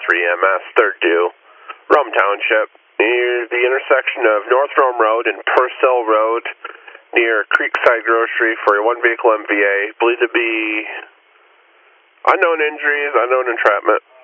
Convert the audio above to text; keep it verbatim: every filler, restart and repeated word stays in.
for E M S, third due, Rome Township, near the intersection of North Rome Road and Purcell Road, near Creekside Grocery for a one-vehicle M V A, believed to be unknown injuries, unknown entrapment.